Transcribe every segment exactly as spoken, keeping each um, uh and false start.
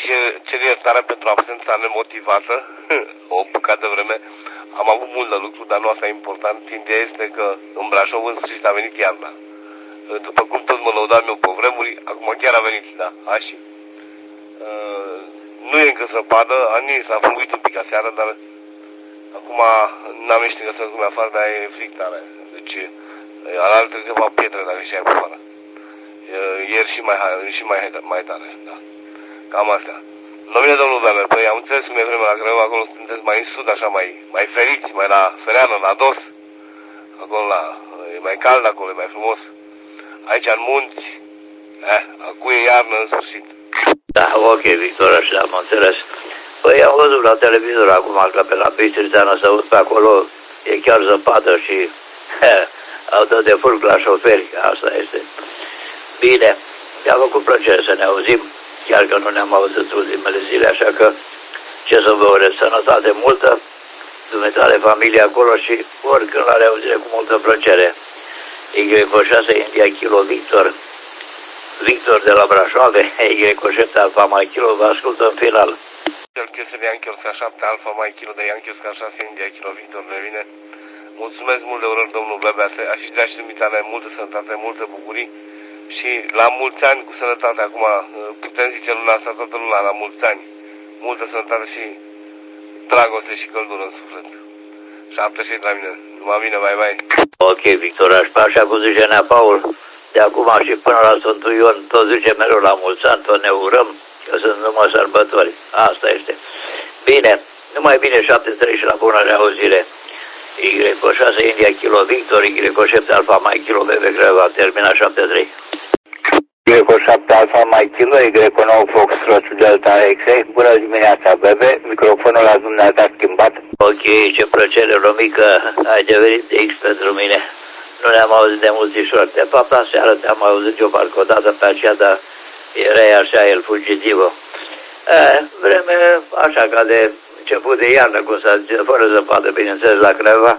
cer iertare pentru absența nemotivată, o bucată de vreme. Am avut mult de lucru, dar nu asta e important. Ideea este că în Brașov în sfârșit a venit iarna. După cum tot mă lăudam eu pe vremuri, acum chiar a venit, da, așa. Uh, nu e încă zăpadă, nici s-a funguit un pic aseară, dar acum n-am ieșit că să cum afară, dar e fric tare. Deci, alaltă câteva pietre dacă ieșeai pe afară. Ieri și mai, și mai, mai tare, da. Cam astea. Domnule domnul Weber, păi am înțeles cum e vremea la Craiova, acolo sunteți mai în sud, așa, mai, mai feriți, mai la Fereană, la Dos. Acolo la, e mai cald acolo, e mai frumos. Aici în munți, eh, acum e iarnă în sfârșit. Da, ok, Victor, așa am înțeles. Păi am văzut la televizor acum că pe la Bistrița să aud pe acolo, e chiar zăpadă și he, au dat de furc la șoferi, asta este. Bine, mi-a făcut plăcere să ne auzim, chiar că nu ne-am auzit ultimele zile, așa că ce să vă urez, sănătate multă, dumneavoastră familie acolo și oricând la reauzire cu multă plăcere. Y șase India Kilo Victor, Victor de la Brașov, Y șapte Alfa Mai Kilo, vă ascult în final. Chestia Yankee Oscar șapte Alfa Mai Kilo de Yankee Oscar șase India Kilo Victor revine. Mulțumesc mult de urări, domnul Bebe, aș vrea și dumitale multă sănătate, multă bucurii și la mulți ani cu sănătate. Acum putem zice luna asta, toată luna, la mulți ani. Multă sănătate și dragoste și căldură în suflet. șapte și la mine. Numai bine, bye bye. Ok, Victor, așa cum zice Nea Paul, de acum și până la Sfântul Ion, tot zice mereu la mulți ani, tot ne urăm, că sunt numai sărbători. Asta este. Bine, numai bine, șapte trei și la bună reauzire. Y șase India Kilo Victor, Y șapte Alfa Mai Kilo Bebe Craiova, terminat șapte trei. Y șapte Alfa Mai Kilo, Y nouă Foxtrot Delta X-Ray, bună dimineața, Bebe, microfonul la dumneata schimbat. Ok, ce plăcere, Romică, ai devenit X pentru mine. Nu ne-am auzit de multișor. De fapt, aseară te-am auzit eu parcă o dată pe aceea, dar erai așa, el fugitivă. E, vreme așa ca de început de iarnă, cum s-a zis, fără zăpadă, bineînțeles, la Craiova.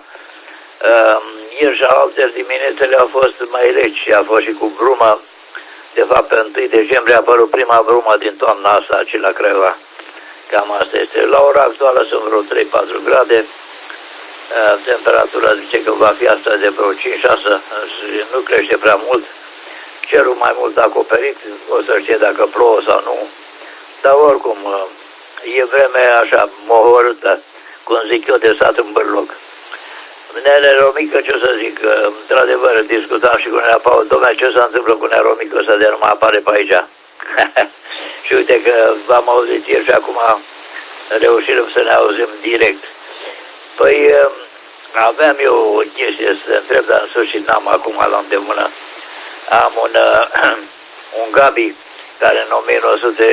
Ieri și alte diminețele au fost mai reci, a fost și cu brumă. De fapt, pe întâi decembrie a apărut prima brumă din toamna asta aici la Craiova. Cam asta este. La ora actuală sunt vreo trei patru grade. Temperatura zice că va fi asta de vreo cinci șase, nu crește prea mult. Cerul mai mult acoperit, o să știe dacă plouă sau nu. Dar oricum, e vreme așa mohorâtă, cum zic eu, de sat în bârloc. Nene Romică, ce să zic, într-adevăr, discutam și cu Nea Paul, dom'le, ce s-a întâmplat cu Nea Romică ăsta de nu mai apare pe aici? Și uite că v-am auzit ieri și acum reușim să ne auzim direct. Păi, aveam eu o chestie să întreb, dar în sfârșit n-am acum la îndemână. Am un, un Gabi care în o mie nouă sute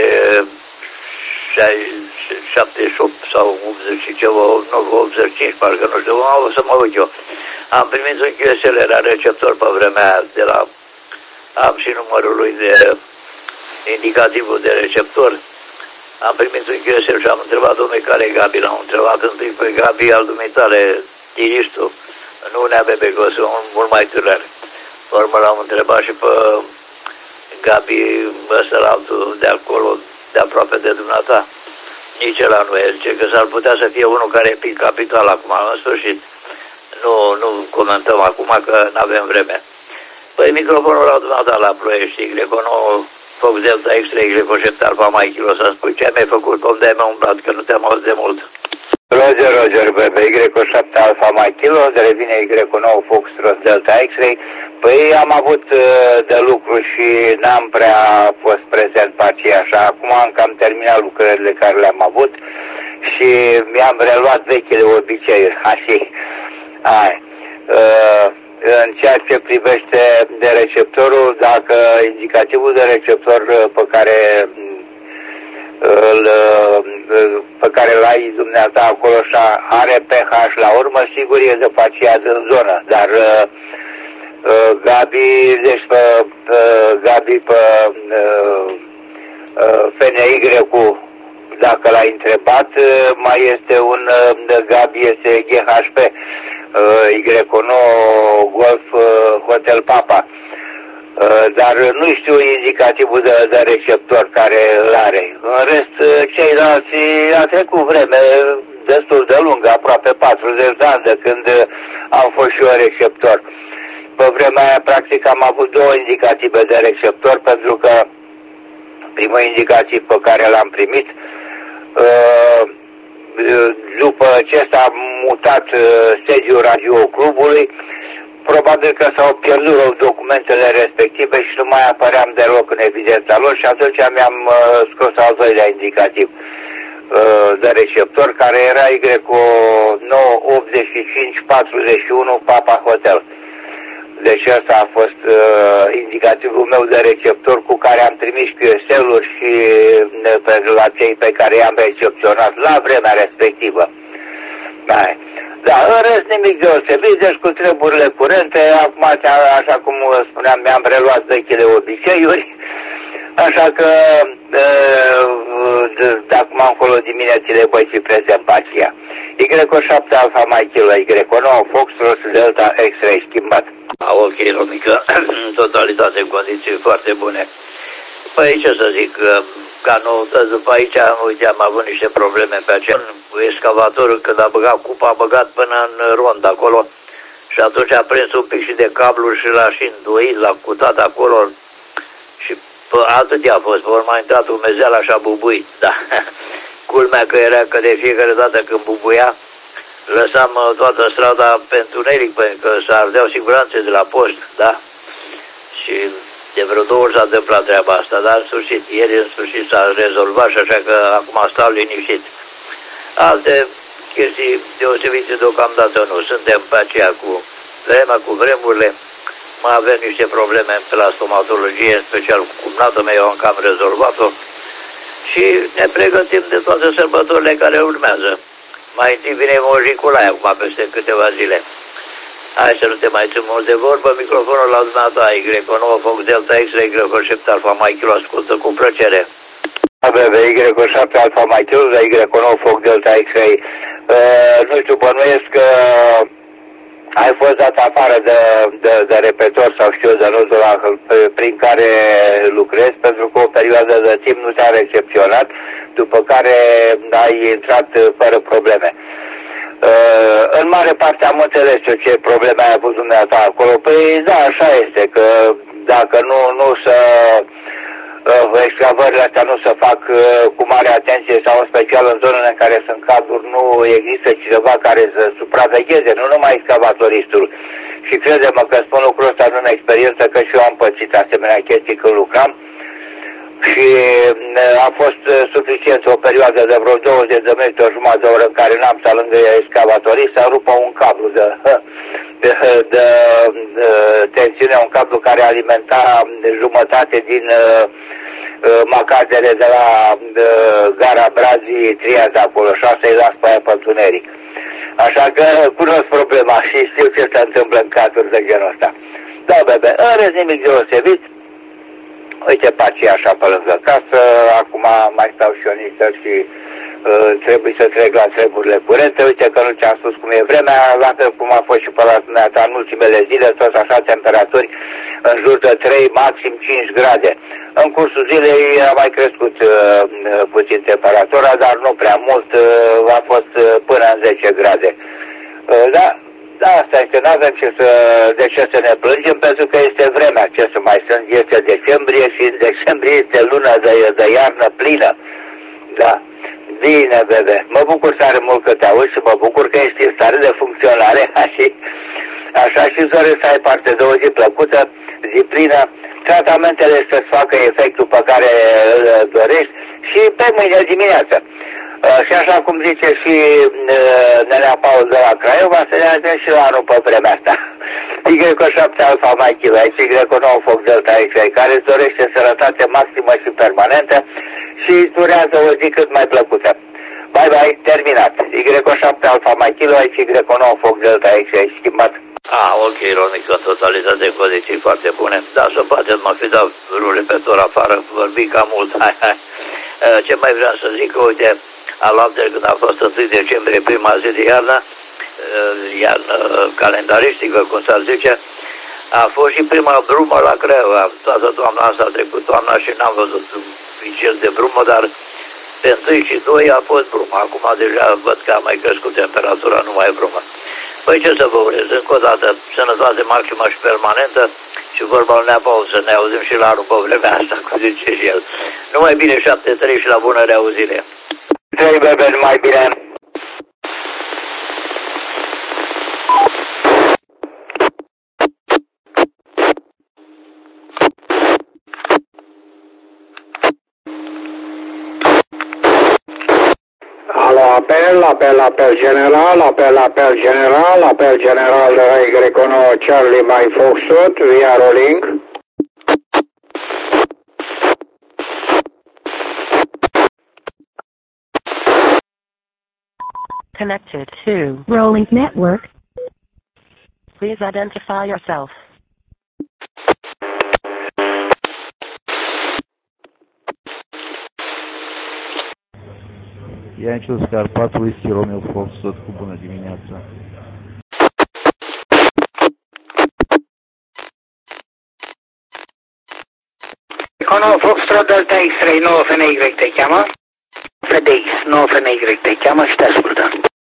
șaptezeci și opt sau optzeci și ceva, optzeci și cinci, parcă nu știu, o să mă uit eu. Am primit un Q S L, era receptor pe vremea aia, de la, am și numărul lui de indicativul de receptor. Am primit un Q S L și am întrebat, domnule, care e Gabi? L-am întrebat întâi pe Gabi al dumitale, tiriștul, nu Nea Bebe, că sunt mult mai tânăr. Pe urmă l-am întrebat și pe Gabi, ăsta la altul de acolo, de aproape de dumneata. Nici ăla nu e, zice că s-ar putea să fie unul care e pe capital acum, în sfârșit. Nu, nu comentăm acum că nu avem vreme. Păi microfonul la dumneata la Ploiești, Y nouă Fox Delta X-Ray, Y șapte Alfa Mai Kilo, să spui ce mi-ai făcut, om de-ai meu umblat, că nu te-am auzit de mult. Roger, Roger, Bebe, Y șapte Alfa Mai Kilo, revine Y nouă Fox Delta X-Ray. Păi am avut de lucru și n-am prea fost prezent pe aceea, așa. Acum am cam terminat lucrările care le-am avut și mi-am reluat vechile obiceiuri, așa. Hai. În ceea ce privește de receptorul, dacă indicativul de receptor pe care îl, pe care îl ai dumneata acolo și are pH la urmă, sigur e de pe aceea din zonă, dar Gabi, deci pe Gabi pe F N Y-ul, dacă l-ai întrebat, mai este un Gabi, este G H P, Y nouă Golf Hotel Papa. dar nu știu indicativul de, de receptor care îl are. În rest, ceilalți a trecut vreme destul de lungă, aproape patruzeci de ani de când am fost și eu receptor. Pe vremea aia, practic, am avut două indicative de receptor, pentru că primul indicativ pe care l-am primit, după ce s-a mutat sediul radioclubului, probabil că s-au pierdut documentele respective și nu mai apăream deloc în evidența lor și atunci mi-am scos al doilea indicativ de receptor, care era Y nouă optzeci și cinci patruzeci și unu Papa Hotel. Deci ăsta a fost uh, indicativul meu de receptor cu care am trimis Q S L-uri și pe, la cei pe care i-am recepționat la vremea respectivă. Da, da, în rest nimic deosebit, deci cu treburile curente, acum, așa cum spuneam, mi-am reluat vechile obiceiuri, așa că de, de acum încolo diminețile voi fi prezent Pacia. Y șapte Alfa Mike Kilo, Y nouă Foxtrot Delta X-Ray schimbat. A, ok, Romică, în totalitate în condiții foarte bune. Păi ce să zic, ca noutăți după aici, uite, am avut niște probleme pe acel cu excavatorul, când a băgat cupa, a băgat până în rond acolo și atunci a prins un pic și de cablu și l-a și înduit, l-a cutat acolo și atât a fost, pe urmă a intrat umezeala și a bubuit, da. Culmea că era că de fiecare dată când bubuia, lăsam toată strada pe întuneric, pentru că se ardeau siguranțe de la post, da? Și de vreo două ori s-a întâmplat treaba asta, dar în sfârșit, ieri în sfârșit s-a rezolvat și așa că acum stau liniștit. Alte chestii deosebite deocamdată nu, suntem pe aceea cu vremea, cu vremurile, mai avem niște probleme pe la stomatologie, în special cu cumnata mea, eu am cam rezolvat-o și ne pregătim de toate sărbătorile care urmează. Mai întâi vine Moș Nicolae acum peste câteva zile. Hai să nu te mai țin mult de vorbă, microfonul la dumneata, Y nouă Fox Delta X-Ray, Y șapte Alfa Mike Kilo, ascultă cu plăcere. Y șapte Alfa Mike Kilo, Y nouă Fox Delta X-Ray, uh, nu știu, bănuiesc că ai fost dat afară de, de, de repetor sau știu de nodul prin care lucrezi, pentru că o perioadă de timp nu te-a recepționat, după care ai intrat fără probleme. Uh, în mare parte am înțeles eu ce probleme ai avut dumneata acolo. Păi da, așa este, că dacă nu, nu să uh, excavările astea nu se fac uh, cu mare atenție sau în special în zonele în care sunt cabluri, nu există cineva care să supravegheze, nu numai excavatoristul. Și crede-mă că spun lucrul ăsta în experiență, că și eu am pățit asemenea chestii când lucram. Și a fost suficient o perioadă de vreo douăzeci de minute, o jumătate de oră în care n-am stat lângă excavatorii să rupă un cablu de, de, de, de tensiune, un cablu care alimenta jumătate din uh, macazele de la de, gara Brazii Triaz acolo și asta îi las pe aia pe întuneric. Așa că cunosc problema și știu ce se întâmplă în cazuri de genul ăsta. Da, bebe, în rest nimic deosebit. Uite, Pacia așa pe lângă casă, acum mai stau și eu niște și uh, trebuie să trec la treburile curente. Uite că nu ți-am spus cum e vremea, la fel cum a fost și pe la dumneata în ultimele zile, tot așa temperaturi în jur de trei, maxim cinci grade. În cursul zilei a mai crescut uh, puțin temperatura, dar nu prea mult, uh, a fost uh, până în zece grade. Uh, da? Da, asta este, nu avem ce să, de ce să ne plângem, pentru că este vremea, ce să mai sunt, este decembrie și în decembrie este luna de, de iarnă plină. Da, bine, bebe, mă bucur tare mult că te auzi și mă bucur că ești în stare de funcționare, așa, așa și îți să ai parte de o zi plăcută, zi plină, tratamentele să-ți facă efectul pe care îl dorești și pe mâine dimineață. Uh, și așa cum zice și uh, Nenea Paul de la Craiova, să ne vedem și la anul pe vremea asta. Y șapte Alfa Mike Kilo, Y nouă Fox Delta X-Ray, care îți dorește sănătate maximă și permanentă și îți durează o zi cât mai plăcută. Bye bye, terminat. Y șapte Alfa Mike Kilo, Y nouă Fox Delta X-Ray, schimbat. Ah, ok, Romică, totalitate de condiții foarte bune. Da, să poate mă fi dat vreun repetor afară, vorbi cam mult. Hai, hai. Uh, ce mai vreau să zic, uite, alaltă când a fost întâi decembrie, prima zi de iarnă, iarnă calendaristică, cum s-ar zice, A fost și prima brumă la Craiova. Toată toamna asta a trecut toamna și n-am văzut vicel de brumă, dar pe întâi și doi a fost brumă. Acum deja văd că a mai crescut temperatura, nu mai e brumă. Păi ce să vă urez? Încă o dată, sănătate maximă și permanentă și vorba lui Neapău, să ne auzim și la anul pe vremea asta, cum zice și el. Numai bine, șapte trei și la bună reauzire. trei bebe, numai bine. Alo, apel, apel, apel general, apel, apel general, apel general Y nouă Charlie Mike Foxtrot, via rolling. Connected to Rolling Network. Please identify yourself. Ianciu Scarpat, Whisky Romeo Foxtrot, cu bună dimineața. Econo Foxtrot Delta X-Ray nouă F N Y te cheamă? F D X nouă F N Y te cheamă și te ascultă.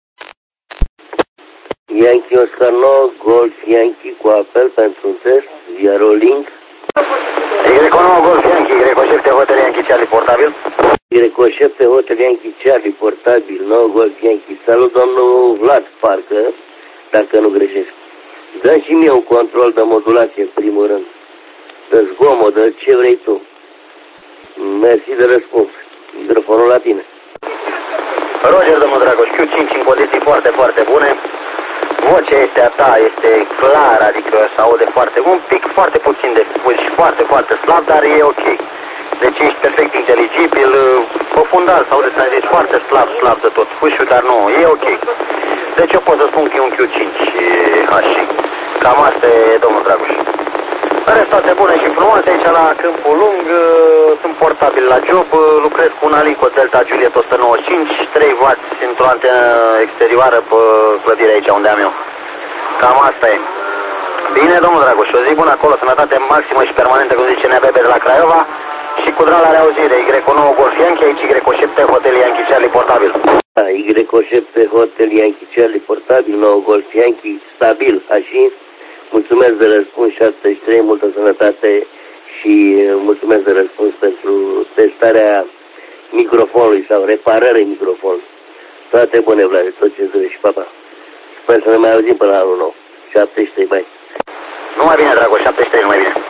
Yankee Oscar nouă, Golf Yankee cu apel pentru un test, via rolling. Y nouă Golf Yankee, Y șapte Hotel Yankee Charlie portabil. Y șapte Hotel Yankee Charlie portabil, nouă Golf Yankee. Salut, domnul Vlad, parcă, dacă nu greșesc. Dă-mi și mie un control de modulație, în primul rând. De zgomot, de ce vrei tu. Mersi de răspuns. Microfonul la tine. Roger, domnul Dragoș, Q cinci în condiții foarte, foarte bune. Vocea este a ta, este clară, adică se aude foarte, un pic, foarte puțin de și foarte, foarte slab, dar e ok. Deci ești perfect inteligibil, profundal, se aude, să zici, foarte slab, slab de tot, fușiu, dar nu, e ok. Deci eu pot să spun că e un Q cinci H. Cam asta e, domnul Dragoș. În rest, toate bune și frumoase, aici la Câmpul Lung, sunt portabil la job, lucrez cu un Alico Delta Juliet o sută nouăzeci și cinci, trei watt într-o antenă exterioară pe clădirea aici unde am eu. Cam asta e. Bine, domnul Dragoș, o zi bună acolo, sănătate maximă și permanentă, cum zice Nea Bebe de la Craiova, și cu drag la reauzire, Y nouă Golf Yankee, aici Y șapte Hotel Yankee Charlie portabil. Da, Y șapte Hotel Yankee Charlie portabil, nouă Golf Yankee, stabil, așa. Mulțumesc de răspuns, șaptezeci și trei, multă sănătate și mulțumesc de răspuns pentru testarea microfonului sau repararea microfonului. Toate bune, Vlad, tot ce îți și papa. Sper să ne mai auzim până la anul nou. șaptezeci și trei, bai. Numai bine, Dragoș, șaptezeci și trei, numai bine.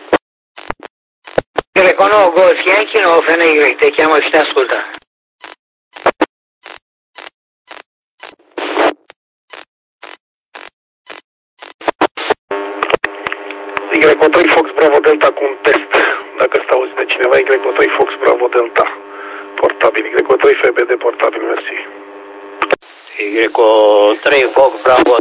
Y nouă Golf Yankee nouă F N Y te cheamă și te ascultă. Y trei Fox Bravo Delta cu un test, dacă stă auzit de cineva, Y trei Fox Bravo Delta, portabil, Y trei F B D portabil, mersi. Y trei Fox Bravo